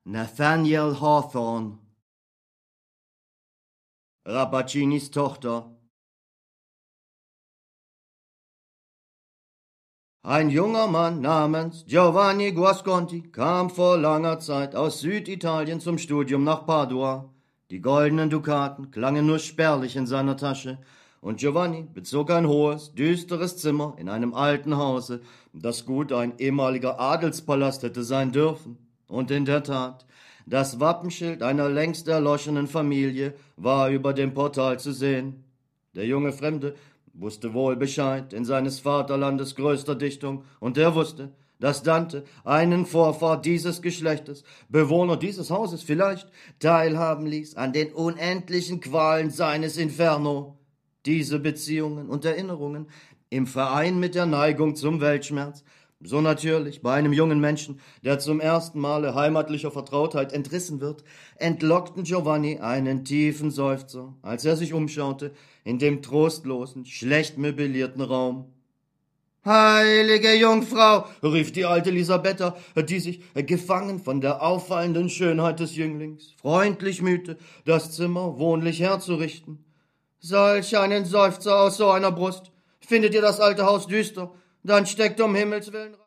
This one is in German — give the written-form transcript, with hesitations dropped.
Nathaniel Hawthorne. Rappacinis Tochter. Ein junger Mann namens Giovanni Guasconti kam vor langer Zeit aus Süditalien zum Studium nach Padua. Die goldenen Dukaten klangen nur spärlich in seiner Tasche, und Giovanni bezog ein hohes, düsteres Zimmer in einem alten Hause, das gut ein ehemaliger Adelspalast hätte sein dürfen. Und in der Tat, das Wappenschild einer längst erloschenen Familie war über dem Portal zu sehen. Der junge Fremde wusste wohl Bescheid in seines Vaterlandes größter Dichtung, und er wusste, dass Dante einen Vorfahr dieses Geschlechtes, Bewohner dieses Hauses vielleicht, teilhaben ließ an den unendlichen Qualen seines Inferno. Diese Beziehungen und Erinnerungen, im Verein mit der Neigung zum Weltschmerz, so natürlich bei einem jungen Menschen, der zum ersten Male heimatlicher Vertrautheit entrissen wird, entlockten Giovanni einen tiefen Seufzer, als er sich umschaute in dem trostlosen, schlecht möblierten Raum. »Heilige Jungfrau«, rief die alte Lisabetta, die sich, gefangen von der auffallenden Schönheit des Jünglings, freundlich mühte, das Zimmer wohnlich herzurichten. »Solch einen Seufzer aus so einer Brust! Findet ihr das alte Haus düster? Dann steckt um Himmels Willen